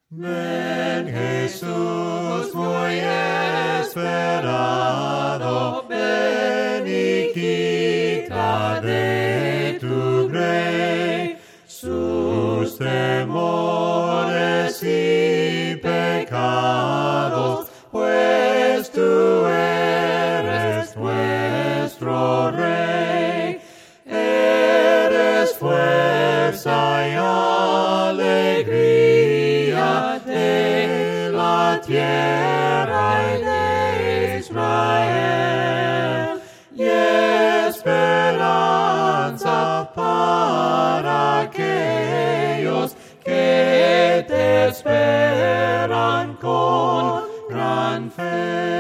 Ven Jesús muy esperado, ven y quita de tu grey sus temores y pecados, pues tú eres nuestro Rey, eres fuerza y alegría de la tierra y de Israel, y esperanza para aquellos que te esperan con gran fe.